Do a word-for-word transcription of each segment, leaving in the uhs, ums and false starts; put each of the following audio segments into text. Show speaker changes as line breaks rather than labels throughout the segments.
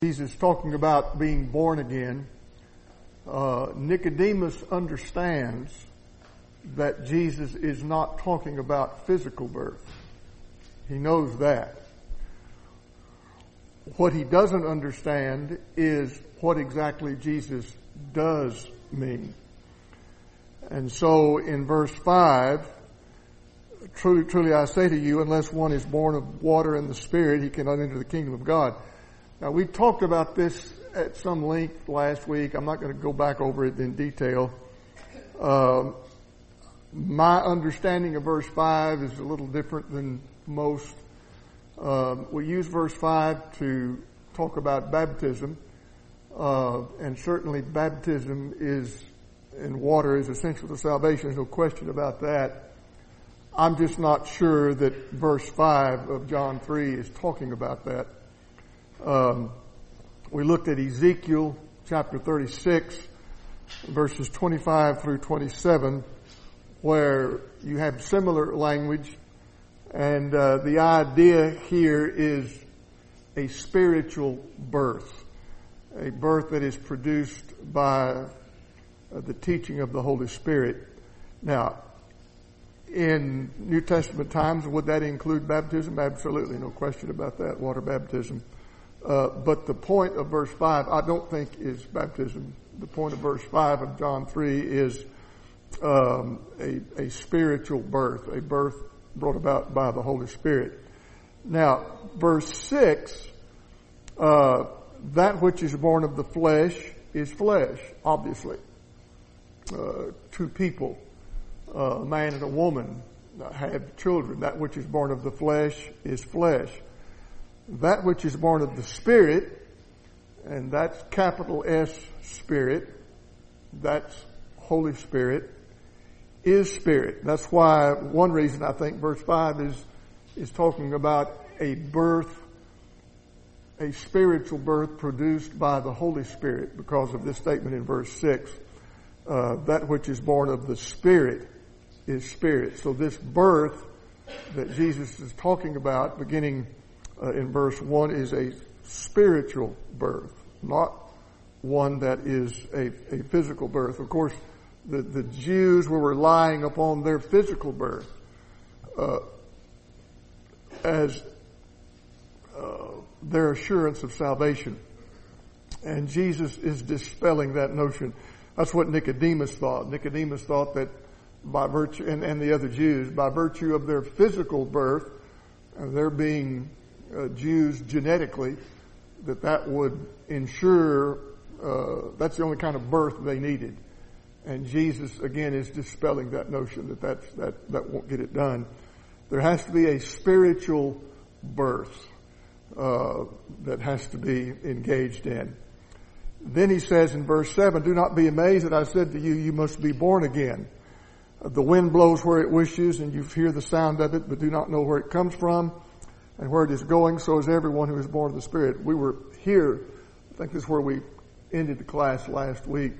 Jesus talking about being born again, uh, Nicodemus understands that Jesus is not talking about physical birth. He knows that. What he doesn't understand is what exactly Jesus does mean. And so in verse five, truly, truly I say to you, unless one is born of water and the Spirit, he cannot enter the kingdom of God. Now, we talked about this at some length last week. I'm not going to go back over it in detail. Um, my understanding of verse five is a little different than most. Um, we use verse five to talk about baptism, uh, and certainly baptism is in water is essential to salvation. There's no question about that. I'm just not sure that verse five of John three is talking about that. Um, we looked at Ezekiel chapter thirty-six, verses twenty-five through twenty-seven, where you have similar language, and uh, the idea here is a spiritual birth, a birth that is produced by uh, the teaching of the Holy Spirit. Now, in New Testament times, would that include baptism? Absolutely, no question about that, water baptism. Uh, but the point of verse five, I don't think is baptism. The point of verse five of John three is um, a, a spiritual birth, a birth brought about by the Holy Spirit. Now, verse six, uh, that which is born of the flesh is flesh, obviously. Uh, two people, uh, a man and a woman, have children. That which is born of the flesh is flesh. That which is born of the Spirit, and that's capital S Spirit, that's Holy Spirit, is Spirit. That's why one reason I think verse five is, is talking about a birth, a spiritual birth produced by the Holy Spirit, because of this statement in verse six. Uh, that which is born of the Spirit is Spirit. So this birth that Jesus is talking about, beginning Uh, in verse one, is a spiritual birth, not one that is a, a physical birth. Of course, the, the Jews were relying upon their physical birth uh, as uh, their assurance of salvation. And Jesus is dispelling that notion. That's what Nicodemus thought. Nicodemus thought that by virtue, and, and the other Jews, by virtue of their physical birth, and their being Uh, Jews genetically, that that would ensure uh, that's the only kind of birth they needed. And Jesus again is dispelling that notion that that's, that that won't get it done. There has to be a spiritual birth uh, that has to be engaged in. Then he says in verse seven, "Do not be amazed that I said to you, you must be born again. The wind blows where it wishes, and you hear the sound of it, but do not know where it comes from and where it is going. So is everyone who is born of the Spirit." We were here, I think this is where we ended the class last week.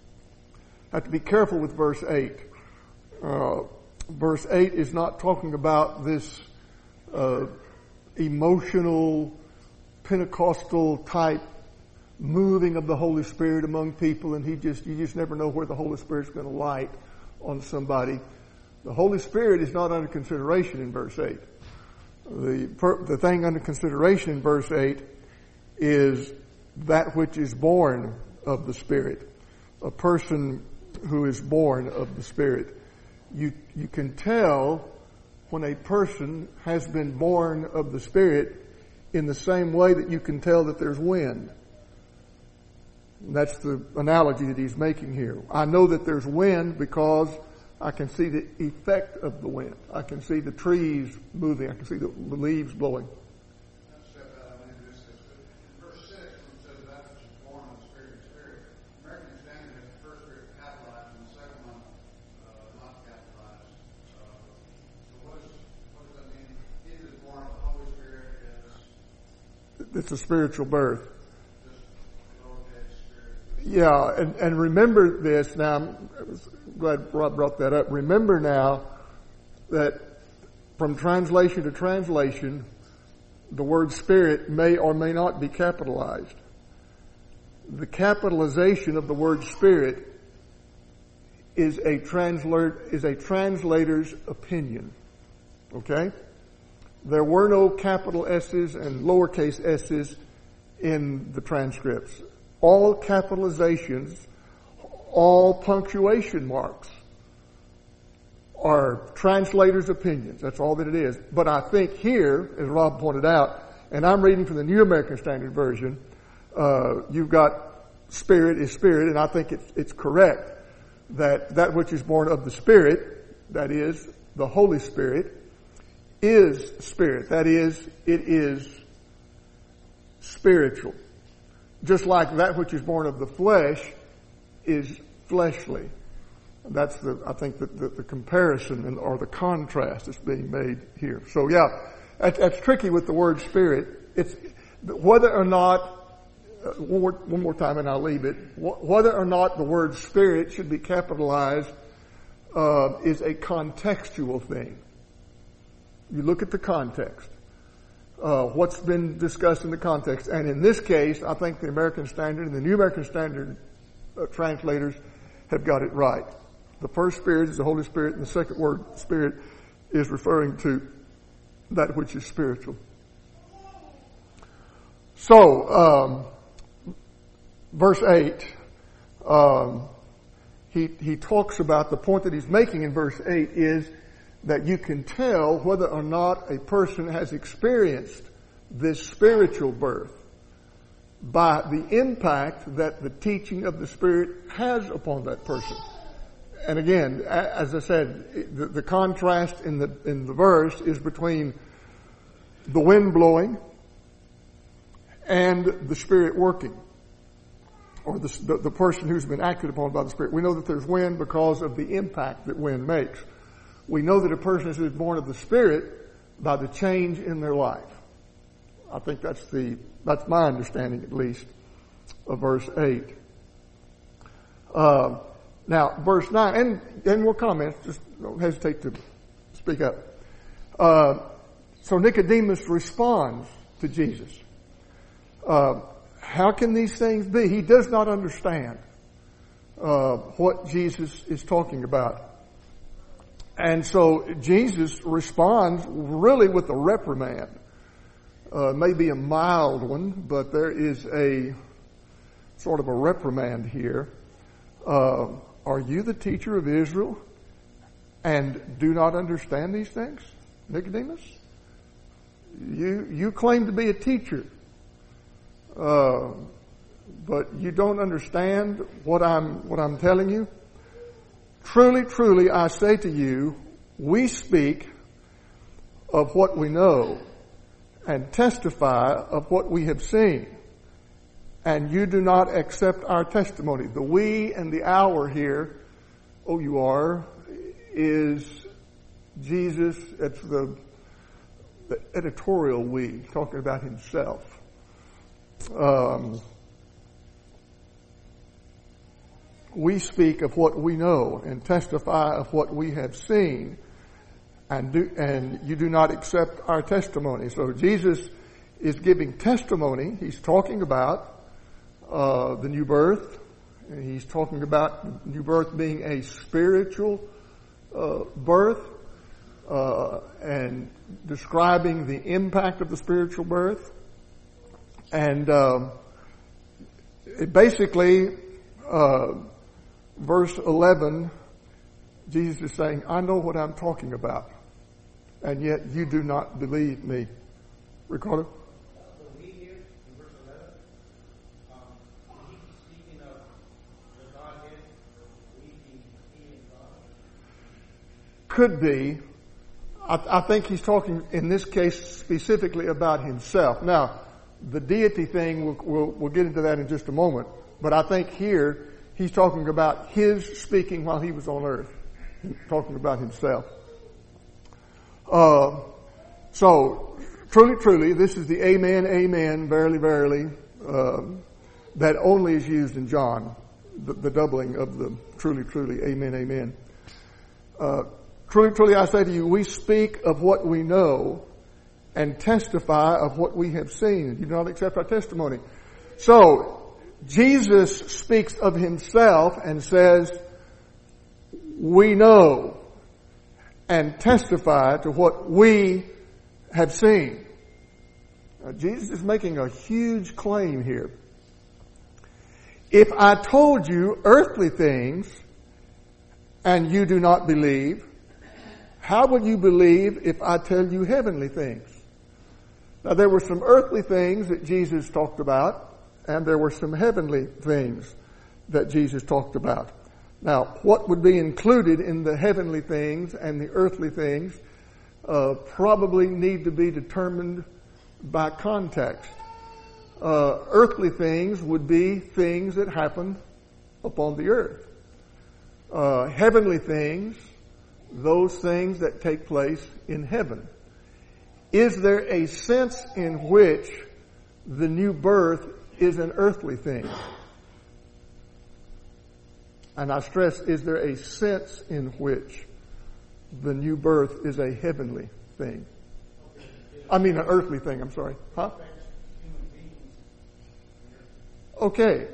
I have to be careful with verse eight. Uh, verse eight is not talking about this uh, emotional, Pentecostal type moving of the Holy Spirit among people, and he just you just never know where the Holy Spirit's going to light on somebody. The Holy Spirit is not under consideration in verse eight. The, the thing under consideration in verse eight is that which is born of the Spirit. A person who is born of the Spirit. You, you can tell when a person has been born of the Spirit in the same way that you can tell that there's wind. And that's the analogy that he's making here. I know that there's wind because I can see the effect of the wind. I can see the trees moving. I can see the leaves blowing.
In verse six, when it says that which is born of the Spirit is Spirit, American Standard has the first Spirit capitalized and the second one uh, not capitalized. Uh, so what, is, what does that mean? He that is born of the Holy Spirit is...
It's a spiritual birth.
Just lowercase spirit.
Yeah, and, and remember this now. I'm glad Rob brought that up. Remember now that from translation to translation, the word Spirit may or may not be capitalized. the capitalization of the word Spirit is a translator, is a translator's opinion. Okay? There were no capital S's and lowercase s's in the transcripts. All capitalizations, all punctuation marks are translators' opinions. That's all that it is. But I think here, as Rob pointed out, and I'm reading from the New American Standard Version, uh, you've got Spirit is Spirit, and I think it's, it's correct that that which is born of the Spirit, that is, the Holy Spirit, is Spirit. That is, it is spiritual. Just like that which is born of the flesh is fleshly. That's the, I think, the, the, the comparison and, or the contrast that's being made here. So yeah, that, that's tricky with the word Spirit. It's whether or not, uh, one, more, one more time and I'll leave it, whether or not the word Spirit should be capitalized uh, is a contextual thing. You look at the context. Uh, what's been discussed in the context. And in this case, I think the American Standard and the New American Standard uh, translators have got it right. The first Spirit is the Holy Spirit, and the second word, Spirit, is referring to that which is spiritual. So, um, verse eight, um, he, he talks about, the point that he's making in verse eight is that you can tell whether or not a person has experienced this spiritual birth by the impact that the teaching of the Spirit has upon that person. And again, as I said, the, the contrast in the in the verse is between the wind blowing and the Spirit working, or the, the, the person who's been acted upon by the Spirit. We know that there's wind because of the impact that wind makes. We know that a person is born of the Spirit by the change in their life. I think that's the that's my understanding, at least, of verse eight. Uh, now, verse nine, and and more comments. Just don't hesitate to speak up. Uh, so Nicodemus responds to Jesus. Uh, how can these things be? He does not understand uh, what Jesus is talking about. And so Jesus responds really with a reprimand. Uh, maybe a mild one, but there is a sort of a reprimand here. Uh, are you the teacher of Israel and do not understand these things, Nicodemus? You you claim to be a teacher, uh, but you don't understand what I'm what I'm telling you. Truly, truly, I say to you, we speak of what we know and testify of what we have seen, and you do not accept our testimony. The we and the our here, O U R, is Jesus. It's the, the editorial we, talking about himself. Um, we speak of what we know and testify of what we have seen, and do, and you do not accept our testimony. So Jesus is giving testimony. He's talking about uh, the new birth. And he's talking about new birth being a spiritual uh, birth, uh, and describing the impact of the spiritual birth. And um, it basically, uh, verse eleven, Jesus is saying, I know what I'm talking about, and yet you do not believe me. Recorder?
So we here in verse eleven, um, is he speaking of the Godhead, we being he and God?
Could be. I, I think he's talking in this case specifically about himself. Now, the deity thing, we'll, we'll, we'll get into that in just a moment. But I think here he's talking about his speaking while he was on earth, talking about himself. Uh, so, truly, truly, this is the amen, amen, verily, verily, uh, that only is used in John, the, the doubling of the truly, truly, amen, amen. Uh, truly, truly, I say to you, we speak of what we know and testify of what we have seen. You do not accept our testimony. So, Jesus speaks of himself and says, we know and testify to what we have seen. Now, Jesus is making a huge claim here. If I told you earthly things and you do not believe, how would you believe if I tell you heavenly things? Now, there were some earthly things that Jesus talked about, and there were some heavenly things that Jesus talked about. Now, what would be included in the heavenly things and the earthly things uh, probably need to be determined by context. Uh, earthly things would be things that happen upon the earth. Uh, heavenly things, those things that take place in heaven. Is there a sense in which the new birth is an earthly thing? And I stress, is there a sense in which the new birth is a heavenly thing? I mean an earthly thing, I'm sorry. Huh? Okay.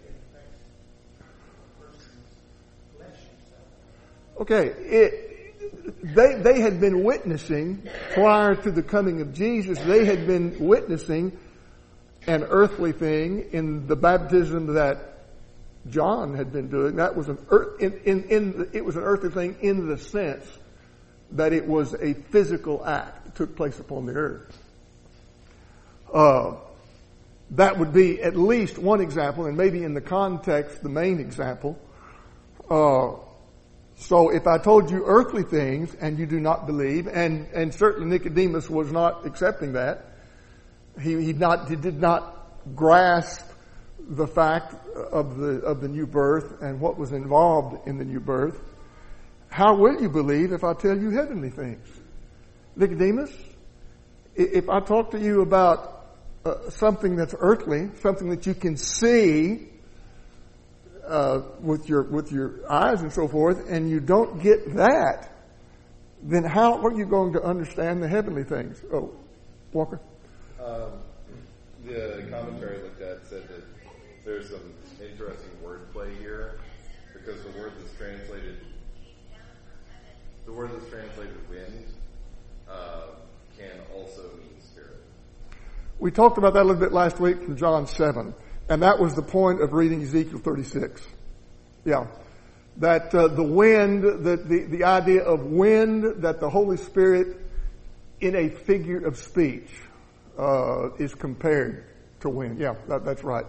Okay. It, they, they had been witnessing, prior to the coming of Jesus, they had been witnessing an earthly thing in the baptism that John had been doing. That was an earth, in, in, in the, it was an earthly thing in the sense that it was a physical act that took place upon the earth. Uh, that would be at least one example, and maybe in the context, the main example. Uh, so if I told you earthly things and you do not believe, and, and certainly Nicodemus was not accepting that, he, he not, he did not grasp the fact of the, of the new birth and what was involved in the new birth. How will you believe if I tell you heavenly things? Nicodemus, if I talk to you about uh, something that's earthly, something that you can see uh, with your with your eyes and so forth, and you don't get that, then how are you going to understand the heavenly things? Oh, Walker?
Um, the commentary I looked at said that there's some interesting wordplay here, because the word that's translated The word that's translated wind uh, can also mean spirit.
We talked about that a little bit last week from John seven, and that was the point of reading Ezekiel thirty-six. Yeah. That uh, the wind, the, the, the idea of wind, that the Holy Spirit in a figure of speech uh, is compared to wind. Yeah, that, that's right.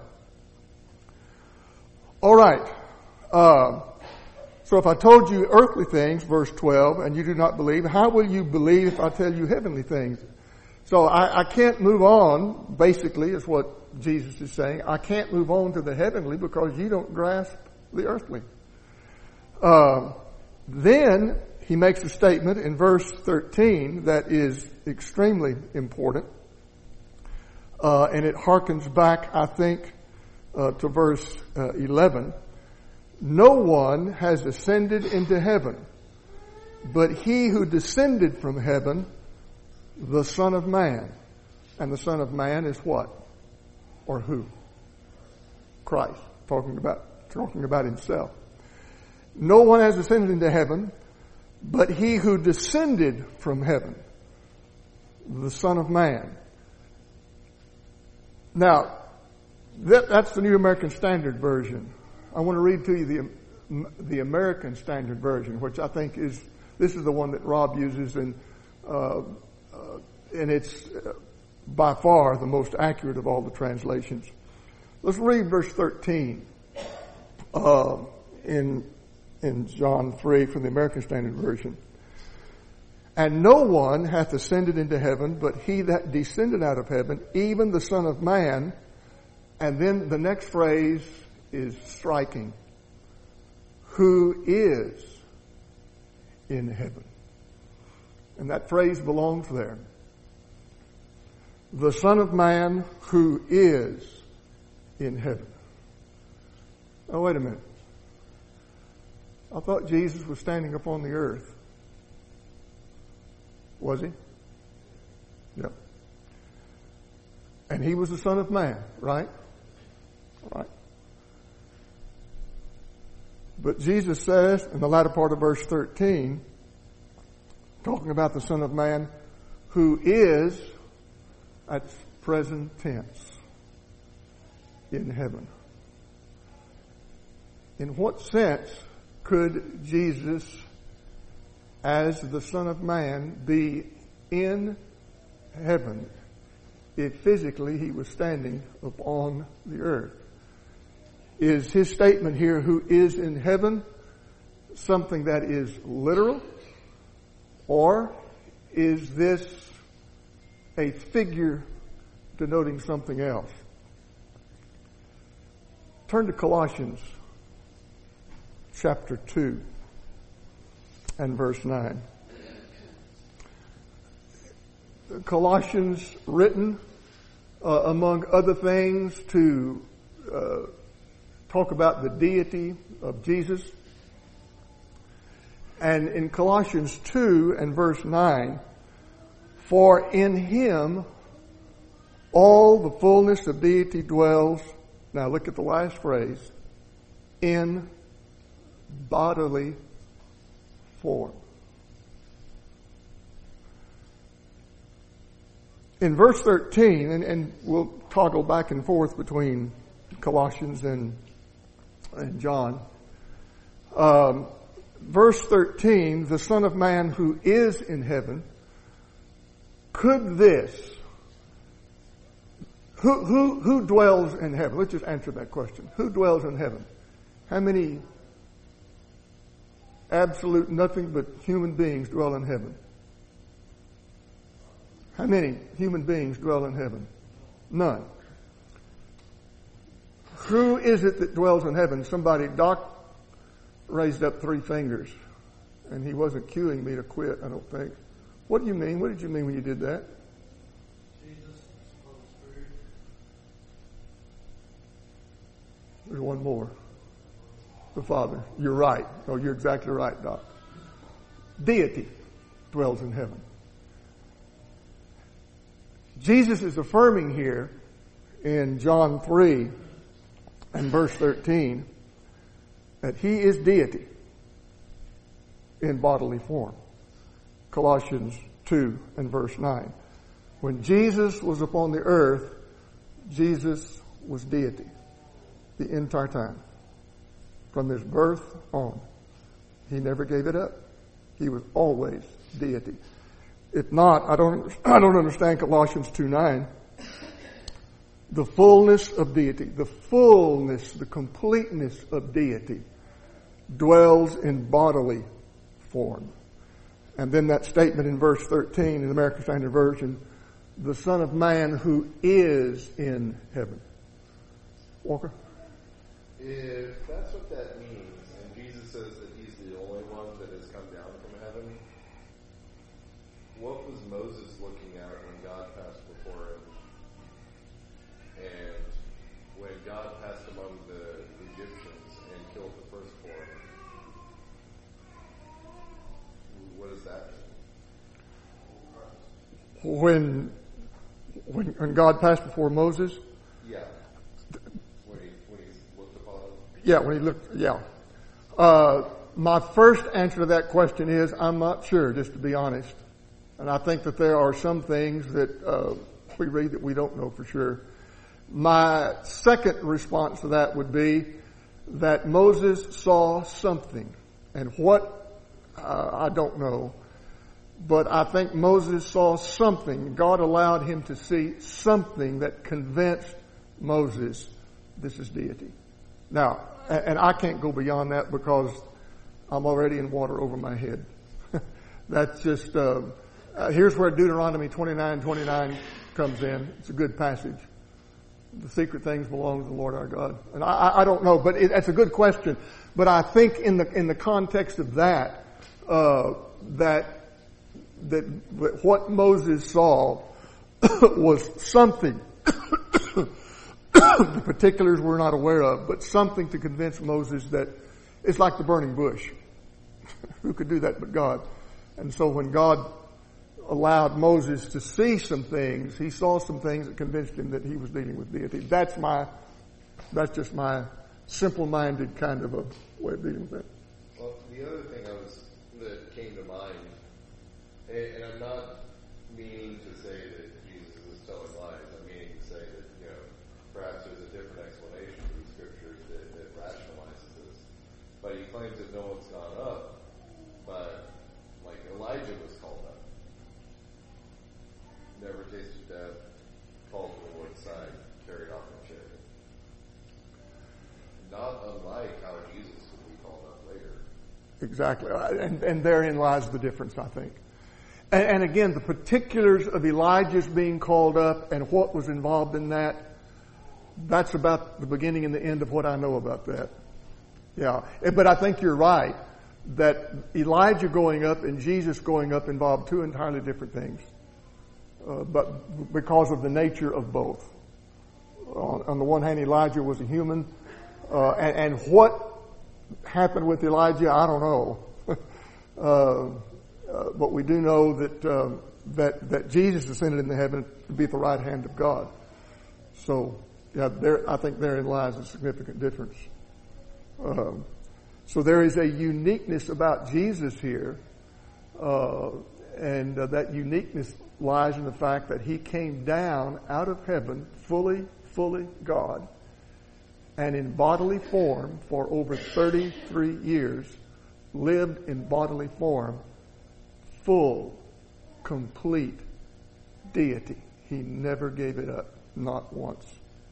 All right. Uh, So if I told you earthly things, verse twelve, and you do not believe, how will you believe if I tell you heavenly things? So I, I can't move on, basically, is what Jesus is saying. I can't move on to the heavenly because you don't grasp the earthly. Uh, then he makes a statement in verse thirteen that is extremely important. Uh, and it harkens back, I think, uh, to verse uh, eleven. No one has ascended into heaven, but he who descended from heaven, the Son of Man. And the Son of Man is what? Or who? Christ. Talking about, talking about himself. No one has ascended into heaven, but he who descended from heaven, the Son of Man. Now, that, that's the New American Standard Version. I want to read to you the the American Standard Version, which I think is, this is the one that Rob uses, and uh, uh, and it's uh, by far the most accurate of all the translations. Let's read verse thirteen uh, in in John three from the American Standard Version. And no one hath ascended into heaven, but he that descended out of heaven, even the Son of Man. And then the next phrase is striking. Who is in heaven? And that phrase belongs there. The Son of Man who is in heaven. Oh, wait a minute. I thought Jesus was standing upon the earth. Was he? No. And he was the Son of Man, right? Right. But Jesus says in the latter part of verse thirteen, talking about the Son of Man, who is at present tense in heaven. In what sense could Jesus, as the Son of Man, be in heaven if physically he was standing upon the earth? Is his statement here, who is in heaven, something that is literal? Or is this a figure denoting something else? Turn to Colossians chapter two and verse nine. Colossians, written uh, among other things to uh, talk about the deity of Jesus. And in Colossians two and verse nine, for in him all the fullness of deity dwells. Now look at the last phrase, in bodily form. In verse thirteen, and, and we'll toggle back and forth between Colossians and, and John. Um, verse thirteen, the Son of Man who is in heaven, could this, who, who, who dwells in heaven? Let's just answer that question. Who dwells in heaven? How many absolute nothing but human beings dwell in heaven? How many human beings dwell in heaven? None. Who is it that dwells in heaven? Somebody, Doc raised up three fingers, and he wasn't cueing me to quit, I don't think. What do you mean? What did you mean when you did that?
Jesus, Holy Spirit.
There's one more. The Father. You're right. Oh, you're exactly right, Doc. Deity dwells in heaven. Jesus is affirming here in John three and verse thirteen that he is deity in bodily form. Colossians two and verse nine. When Jesus was upon the earth, Jesus was deity the entire time. From his birth on. He never gave it up. He was always deity. If not, I don't, I don't understand Colossians two nine. The fullness of deity, the fullness, the completeness of deity dwells in bodily form. And then that statement in verse thirteen in the American Standard Version, the Son of Man who is in heaven. Walker?
If that's what that means, and Jesus says that he's the only one that has come down from heaven, what was Moses looking at when God passed before him? And when God passed among the Egyptians and killed the firstborn, what does that mean?
When, when, when God passed before Moses?
Yeah. When he, when he looked upon him?
Yeah, when he looked, yeah. Uh, my first answer to that question is, I'm not sure, just to be honest. And I think that there are some things that uh, we read that we don't know for sure. My second response to that would be that Moses saw something. And what, uh, I don't know. But I think Moses saw something. God allowed him to see something that convinced Moses this is deity. Now, and I can't go beyond that because I'm already in water over my head. That's just, uh, uh, here's where Deuteronomy twenty-nine twenty-nine comes in. It's a good passage. The secret things belong to the Lord our God. And I, I don't know, but it, it's a good question. But I think in the, in the context of that, uh, that, that what Moses saw was something the particulars we're not aware of, but something to convince Moses that it's like the burning bush. Who could do that but God? And so when God allowed Moses to see some things, he saw some things that convinced him that he was dealing with deity. That's my, that's just my simple-minded kind of a way of dealing with that.
Well, the other thing I was that came to mind, and, and I'm not meaning to say that Jesus is telling lies. I'm meaning to say that, you know, perhaps there's a different explanation for the scriptures that, that rationalizes this. But he claims that no one's gone up, but like Elijah was called up. Never tasted death, called to the Lord's side, carried off in a chariot. Not unlike how Jesus would be called up later.
Exactly. And, and therein lies the difference, I think. And, and again, the particulars of Elijah's being called up and what was involved in that, that's about the beginning and the end of what I know about that. Yeah. But I think you're right that Elijah going up and Jesus going up involved two entirely different things. Uh, but because of the nature of both. On, on the one hand, Elijah was a human, uh, and, and what happened with Elijah, I don't know. uh, uh, but we do know that um, that that Jesus ascended into heaven to be at the right hand of God. So, yeah, there I think therein lies a significant difference. Um, so there is a uniqueness about Jesus here, uh, and uh, that uniqueness lies in the fact that he came down out of heaven fully, fully God, and in bodily form for over thirty-three years, lived in bodily form, full, complete deity. He never gave it up, not once.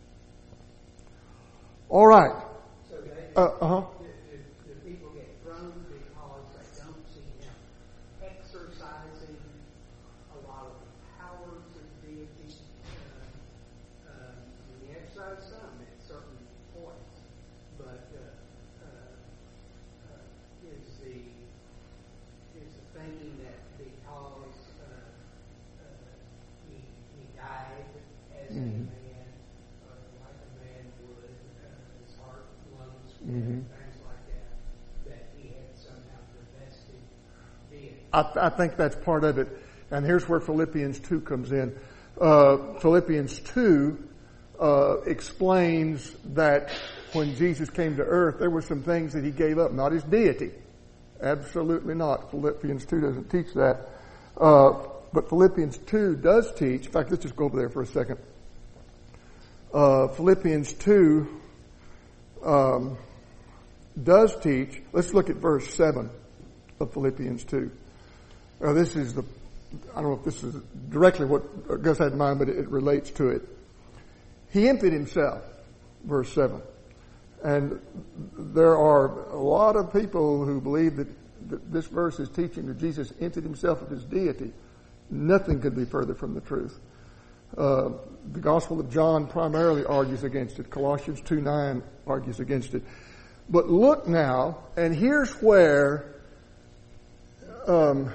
All right.
So they,
Uh, uh-huh.
the, the, the people get thrown because they don't see him exercising a lot of the powers of deity. Uh, um, he exercised some at certain points, but uh, uh, uh, is the is the thinking that because uh, uh, he he died as
Mhm.
a man, uh, like a man would, uh, his heart, lungs,
Mhm.
things like that, that he had somehow divested deity.
I, I think that's part of it. And here's where Philippians two comes in. Uh, Philippians two uh, explains that when Jesus came to earth, there were some things that he gave up, not his deity. Absolutely not. Philippians two doesn't teach that. Uh, but Philippians two does teach. In fact, let's just go over there for a second. Uh, Philippians two um, does teach. Let's look at verse seven of Philippians two. Now, this is the, I don't know if this is directly what Gus had in mind, but it, it relates to it. He emptied himself, verse seven. And there are a lot of people who believe that, that this verse is teaching that Jesus emptied himself of his deity. Nothing could be further from the truth. Uh, the Gospel of John primarily argues against it. Colossians two nine argues against it. But look now, and here's where um,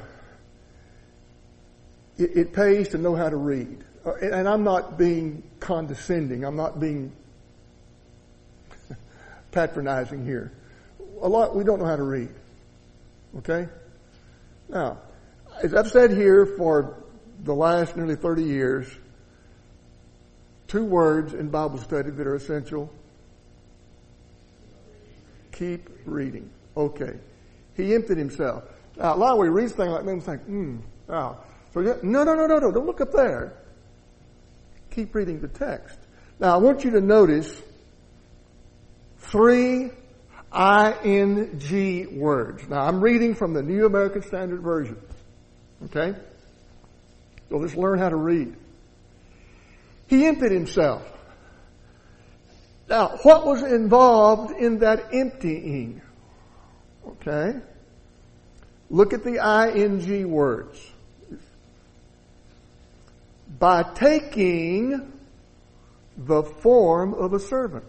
it, it pays to know how to read. Uh, and, and I'm not being condescending. I'm not being patronizing here. A lot, we don't know how to read. Okay? Now, as I've said here for the last nearly thirty years, two words in Bible study that are essential. Keep reading. Okay. He emptied himself. Now, a lot of we read things like that and think, hmm, wow. So, yeah, no, no, no, no, no, don't look up there. Keep reading the text. Now, I want you to notice three I N G words. Now, I'm reading from the New American Standard Version. Okay? So let's learn how to read. He emptied himself. Now, what was involved in that emptying? Okay? Look at the I N G words. By taking the form of a servant.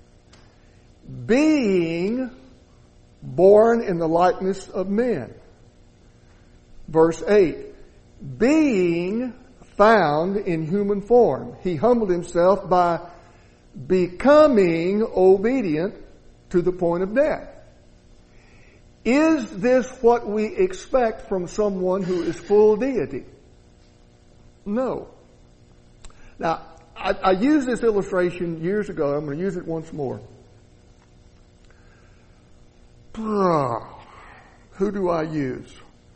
Being born in the likeness of men. Verse eight. Being found in human form. He humbled himself by becoming obedient to the point of death. Is this what we expect from someone who is full deity? No. Now, I, I used this illustration years ago. I'm going to use it once more. Who do I use?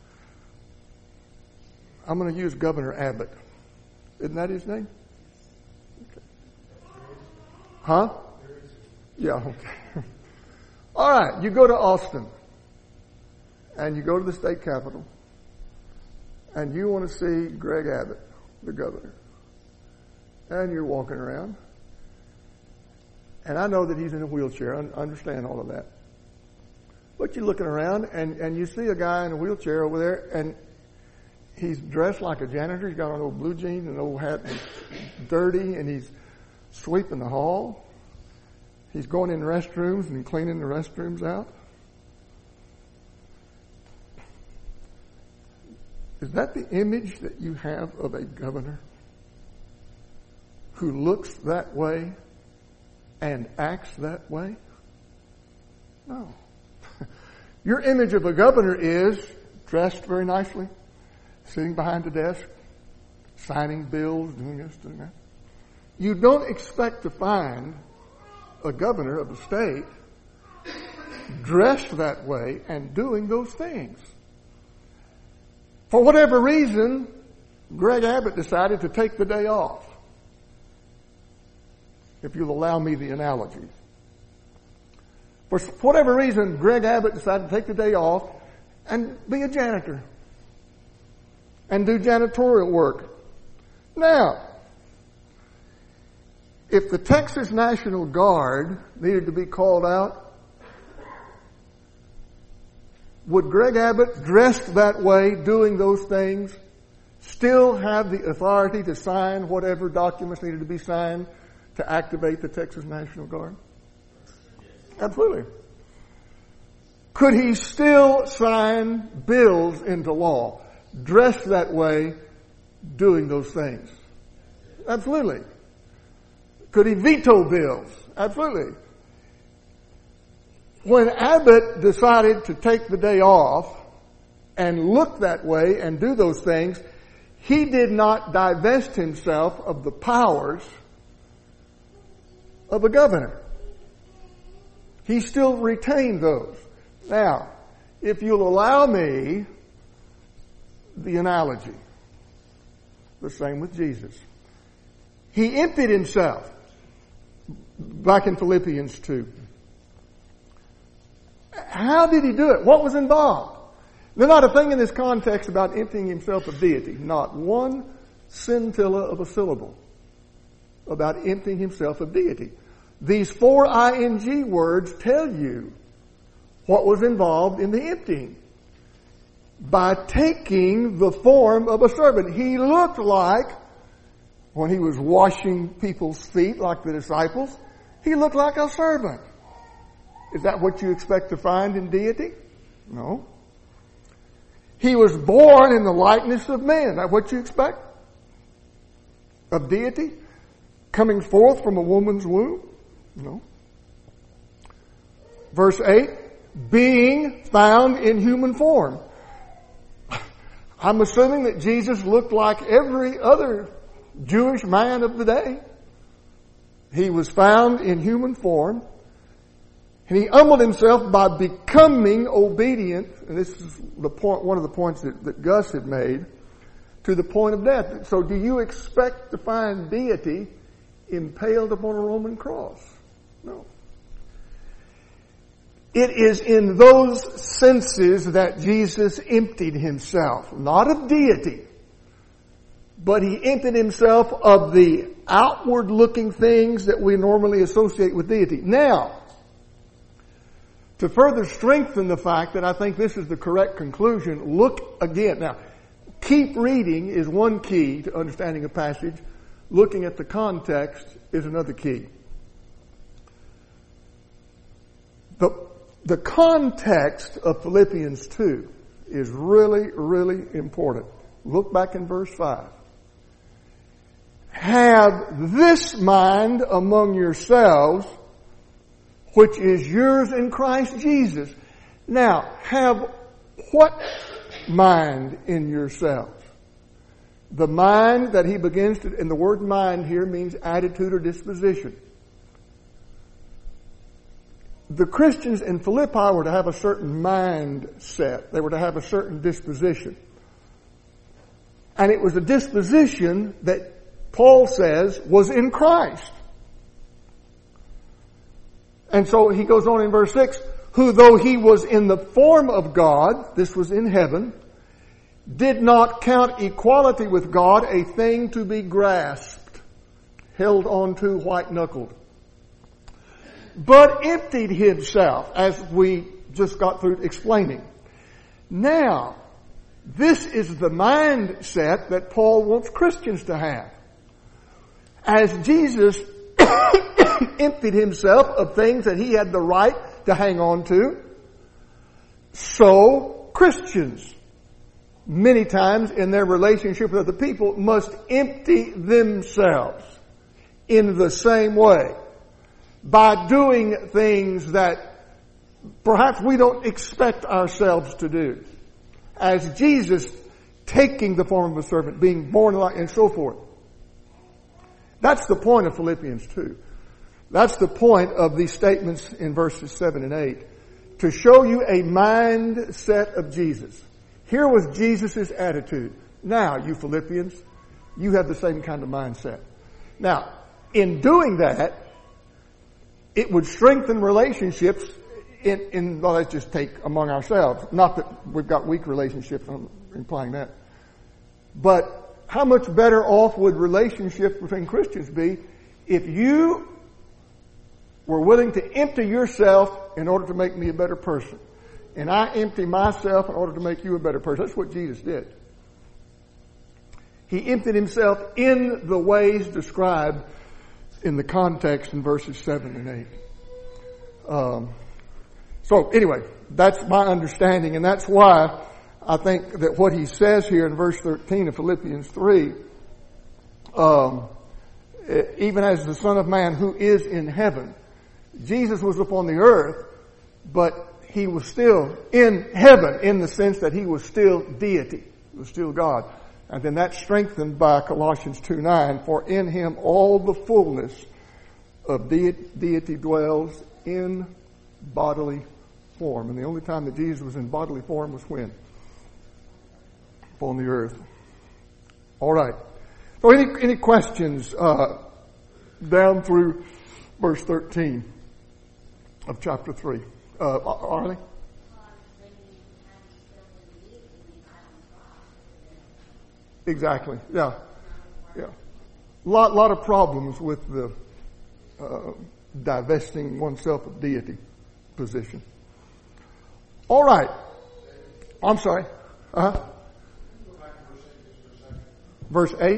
I'm going to use Governor Abbott. Isn't that his name? Okay. Huh? Yeah, okay. All right, you go to Austin, and you go to the state capitol, and you want to see Greg Abbott, the governor. And you're walking around, and I know that he's in a wheelchair. I understand all of that. But you're looking around, and, and you see a guy in a wheelchair over there, and he's dressed like a janitor. He's got on old blue jeans and an old hat, and he's dirty, and he's sweeping the hall. He's going in the restrooms and cleaning the restrooms out. Is that the image that you have of a governor who looks that way and acts that way? No. Your image of a governor is dressed very nicely, sitting behind a desk, signing bills, doing this, doing that. You don't expect to find a governor of a state dressed that way and doing those things. For whatever reason, Greg Abbott decided to take the day off. If you'll allow me the analogy. For whatever reason, Greg Abbott decided to take the day off and be a janitor and do janitorial work. Now, if the Texas National Guard needed to be called out, would Greg Abbott, dressed that way, doing those things, still have the authority to sign whatever documents needed to be signed to activate the Texas National Guard? Absolutely. Could he still sign bills into law, dressed that way, doing those things? Absolutely. Could he veto bills? Absolutely. When Abbott decided to take the day off and look that way and do those things, he did not divest himself of the powers of a governor. He still retained those. Now, if you'll allow me the analogy, the same with Jesus. He emptied himself. Back in Philippians two. How did he do it? What was involved? There's not a thing in this context about emptying himself of deity. Not one scintilla of a syllable about emptying himself of deity. These four ing words tell you what was involved in the emptying. By taking the form of a servant. He looked like, when he was washing people's feet like the disciples, he looked like a servant. Is that what you expect to find in deity? No. He was born in the likeness of man. Is that what you expect of deity? Coming forth from a woman's womb? No. Verse eight, being found in human form. I'm assuming that Jesus looked like every other Jewish man of the day. He was found in human form. And he humbled himself by becoming obedient. And this is the point, one of the points that, that Gus had made, to the point of death. So do you expect to find deity impaled upon a Roman cross? No. It is in those senses that Jesus emptied himself, not of deity, but he emptied himself of the outward-looking things that we normally associate with deity. Now, to further strengthen the fact that I think this is the correct conclusion, look again. Now, keep reading is one key to understanding a passage. Looking at the context is another key. The, the context of Philippians two is really, really important. Look back in verse five. Have this mind among yourselves, which is yours in Christ Jesus. Now, have what mind in yourselves? The mind that he begins to, and the word mind here means attitude or disposition. the Christians in Philippi were to have a certain mindset. They were to have a certain disposition. And it was a disposition that Paul says was in Christ. And so he goes on in verse six, who though he was in the form of God, this was in heaven, did not count equality with God a thing to be grasped, held on to white-knuckled, but emptied himself, as we just got through explaining. Now, this is the mindset that Paul wants Christians to have. As Jesus emptied himself of things that he had the right to hang on to, so Christians, many times in their relationship with other people, must empty themselves in the same way by doing things that perhaps we don't expect ourselves to do. As Jesus taking the form of a servant, being born like, and so forth. That's the point of Philippians two. That's the point of these statements in verses seven and eight. To show you a mindset of Jesus. Here was Jesus' attitude. Now, you Philippians, you have the same kind of mindset. Now, in doing that, it would strengthen relationships in, in well, let's just take among ourselves. Not that we've got weak relationships, I'm implying that. But how much better off would relationships between Christians be if you were willing to empty yourself in order to make me a better person? And I empty myself in order to make you a better person. That's what Jesus did. He emptied himself in the ways described in the context in verses seven and eight. Um, so anyway, that's my understanding, and that's why I think that what he says here in verse thirteen of Philippians three, um, even as the Son of Man who is in heaven, Jesus was upon the earth, but he was still in heaven in the sense that he was still deity. He was still God. And then that's strengthened by Colossians two nine, for in him all the fullness of deity dwells in bodily form. And the only time that Jesus was in bodily form was when? Upon the earth. All right. So any, any questions uh, down through verse thirteen of chapter three? Uh, Arlie? Exactly. Yeah. Yeah. Lot, lot of problems with the uh, divesting oneself of deity position. All right. I'm sorry. Uh-huh. Verse eight.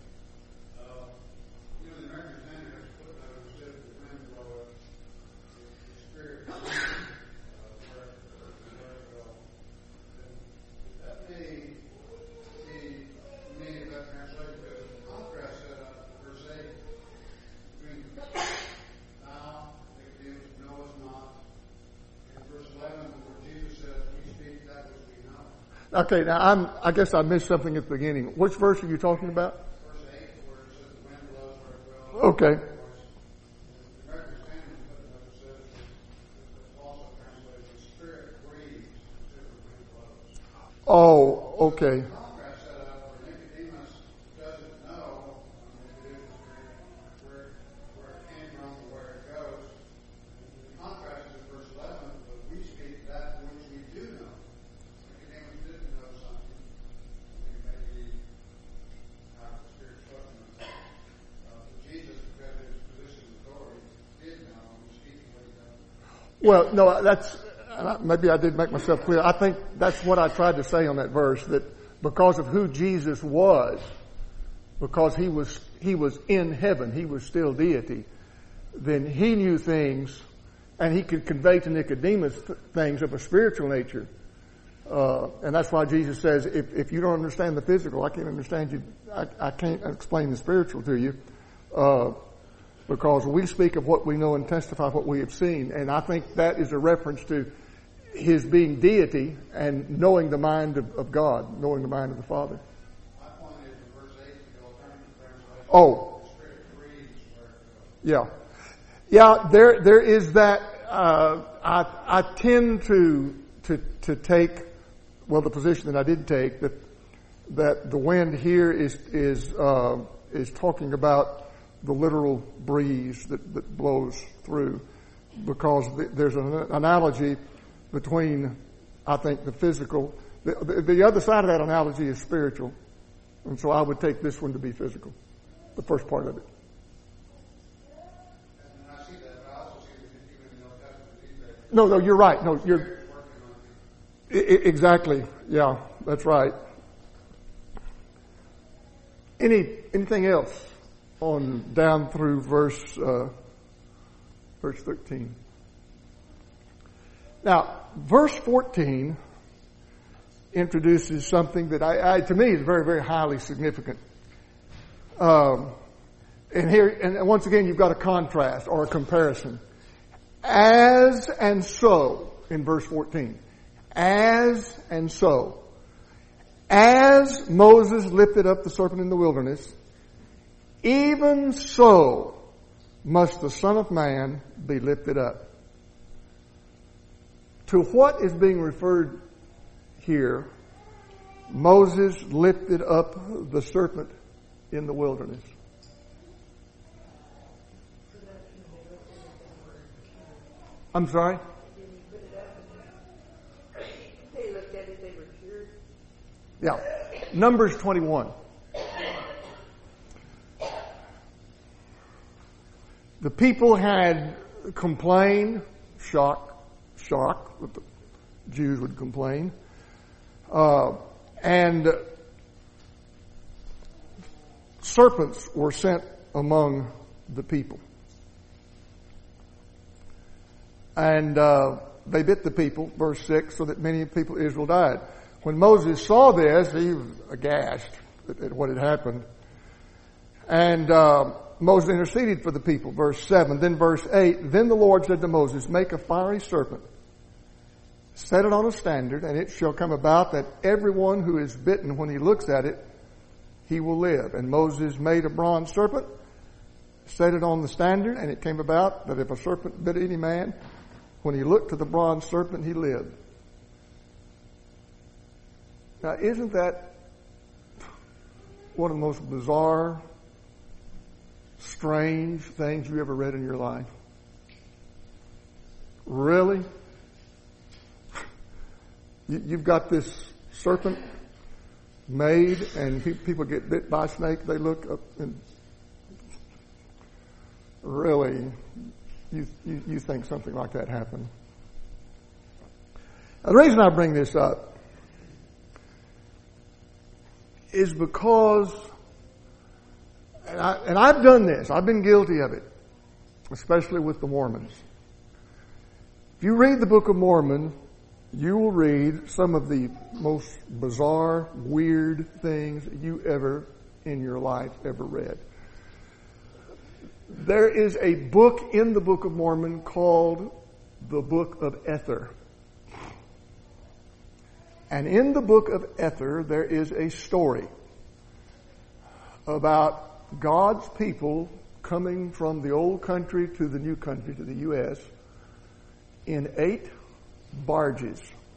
Okay, now I'm, I guess I missed something at the beginning. Which verse are you talking about?
Verse eight, where it says the wind blows where it will.
Okay.
The American Standard Footnote says it's also translated the Spirit breathes whichever wind blows.
Oh, okay.
The contrast set up where Nicodemus doesn't know where, where it came from or where it goes. The contrast is verse eleven, but we speak that which we do know. Nicodemus didn't know something. Maybe how the Spirit spoke to him. Uh, but Jesus, because of his position of authority, did know and was speaking what he knows.
Well, no, that's, maybe I did make myself clear. I think that's what I tried to say on that verse, that because of who Jesus was, because he was, he was in heaven, he was still deity, then he knew things and he could convey to Nicodemus things of a spiritual nature. Uh, and that's why Jesus says, if, if you don't understand the physical, I can't understand you, I, I can't explain the spiritual to you. Uh, because we speak of what we know and testify what we have seen. And I think that is a reference to his being deity and knowing the mind of, of God, knowing the mind of the Father.
My point is in verse eight, the alternative translation,
Oh.
the Spirit breathes where it goes.
Yeah. Yeah, there, there is that, uh, I, I tend to, to, to take, well, the position that I did take, that, that the wind here is, is, uh, is talking about the literal breeze that, that blows through, because there's an analogy between, I think, the physical. The, the, the other side of that analogy is spiritual. And so I would take this one to be physical, the first part of it.
And I see that, but I also see that even in the Old Testament, that
No, no, you're right. No, you're
Spirit's working on
I-
people.
I- exactly. Yeah, that's right. Any anything else on down through verse uh, verse thirteen? Now, verse fourteen introduces something that I, I to me is very, very highly significant. Um, and here, and once again, you've got a contrast or a comparison. As and so in verse fourteen. As and so. As Moses lifted up the serpent in the wilderness, even so must the Son of Man be lifted up. To what is being referred here? Moses lifted up the serpent in the wilderness. I'm sorry?
They looked at it, they were cured.
Yeah. Numbers twenty-one. The people had complained, shock, shock, that the Jews would complain. Uh, and serpents were sent among the people. And uh, they bit the people, verse six, so that many people of Israel died. When Moses saw this, he was aghast at, at what had happened. And uh, Moses interceded for the people, verse seven. Then verse eight, then the Lord said to Moses, make a fiery serpent, set it on a standard, and it shall come about that everyone who is bitten, when he looks at it, he will live. And Moses made a bronze serpent, set it on the standard, and it came about that if a serpent bit any man, when he looked to the bronze serpent, he lived. Now, isn't that one of the most bizarre, strange things you ever read in your life? Really? You've got this serpent made, and people get bit by a snake. They look up and really, you, you, you think something like that happened. Now, the reason I bring this up is because, and, I, and I've done this, I've been guilty of it, especially with the Mormons. If you read the Book of Mormon, you will read some of the most bizarre, weird things you ever, in your life, ever read. There is a book in the Book of Mormon called the Book of Ether. And in the Book of Ether, there is a story about God's people coming from the old country to the new country, to the U S, in eight barges.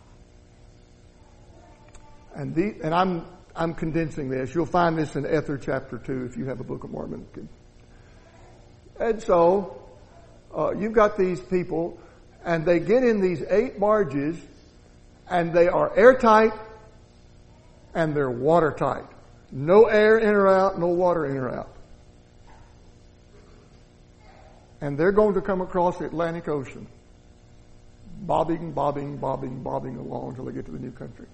And the, and I'm I'm condensing this. You'll find this in Ether chapter two if you have a Book of Mormon. And so uh, you've got these people, and they get in these eight barges, and they are airtight, and they're watertight. No air in or out, no water in or out. And they're going to come across the Atlantic Ocean, bobbing, bobbing, bobbing, bobbing along until they get to the new country.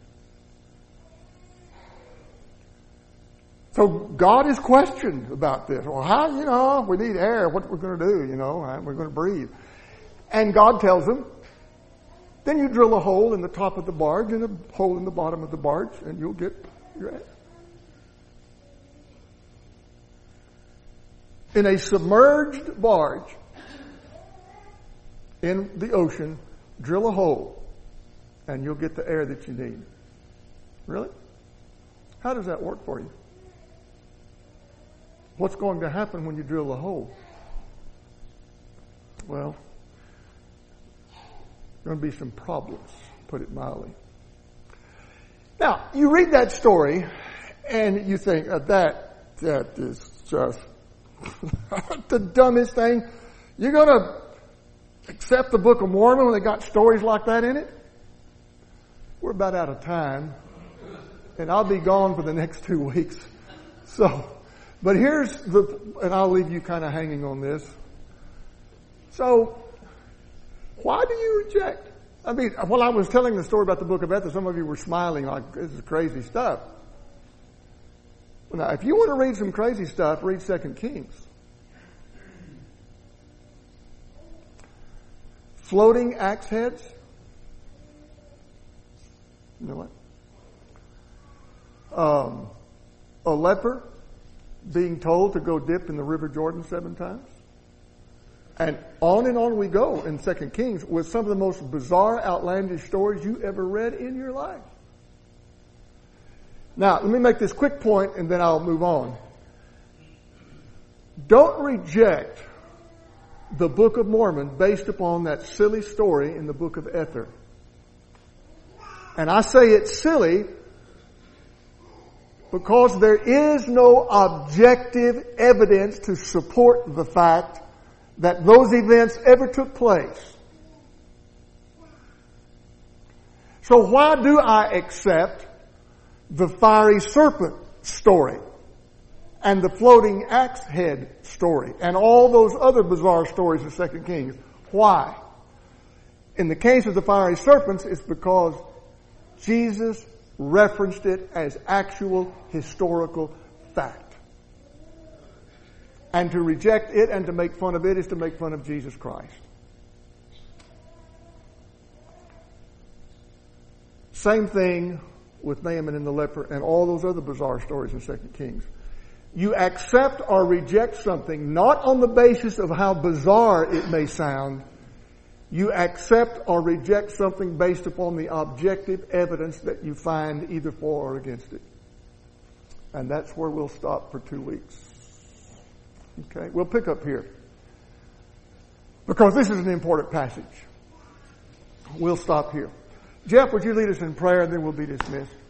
So God is questioned about this. Well, how, you know, we need air. What we're going to do, you know, we're going to breathe. And God tells them, then you drill a hole in the top of the barge and a hole in the bottom of the barge, and you'll get your air. In a submerged barge in the ocean, drill a hole, and you'll get the air that you need. Really? How does that work for you? What's going to happen when you drill a hole? Well, Going to be some problems, put it mildly. Now, you read that story, and you think, uh, that, that is just the dumbest thing. You're going to accept the Book of Mormon when they got stories like that in it? We're about out of time, and I'll be gone for the next two weeks. So, but here's the, and I'll leave you kind of hanging on this. So, why do you reject? I mean, while I was telling the story about the Book of Ether, some of you were smiling like, this is crazy stuff. Now, if you want to read some crazy stuff, read Second Kings. Floating axe heads. You know what? Um, a leper being told to go dip in the River Jordan seven times. And on and on we go in Second Kings with some of the most bizarre, outlandish stories you ever read in your life. Now, let me make this quick point and then I'll move on. Don't reject the Book of Mormon based upon that silly story in the Book of Ether. And I say it's silly because there is no objective evidence to support the fact that those events ever took place. So why do I accept the fiery serpent story and the floating axe head story and all those other bizarre stories of Second Kings? Why? In the case of the fiery serpents, it's because Jesus referenced it as actual historical fact. And to reject it and to make fun of it is to make fun of Jesus Christ. Same thing with Naaman and the leper and all those other bizarre stories in Second Kings. You accept or reject something not on the basis of how bizarre it may sound. You accept or reject something based upon the objective evidence that you find either for or against it. And that's where we'll stop for two weeks. Okay, we'll pick up here. Because this is an important passage. We'll stop here. Jeff, would you lead us in prayer and then we'll be dismissed?